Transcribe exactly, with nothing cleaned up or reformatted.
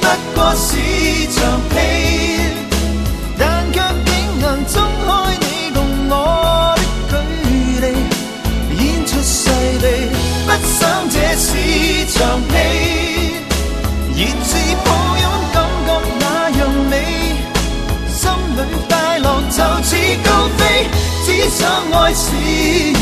不過是場戲，但卻竟能鬆開你共我的距離，演出勢利，不想這是場戲，熱熾抱擁感覺那樣美，心裏快樂就似高飛，只想愛是